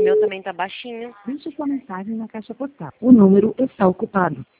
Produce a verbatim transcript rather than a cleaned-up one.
meu também tá baixinho. Deixe sua mensagem na caixa postal. O número está ocupado.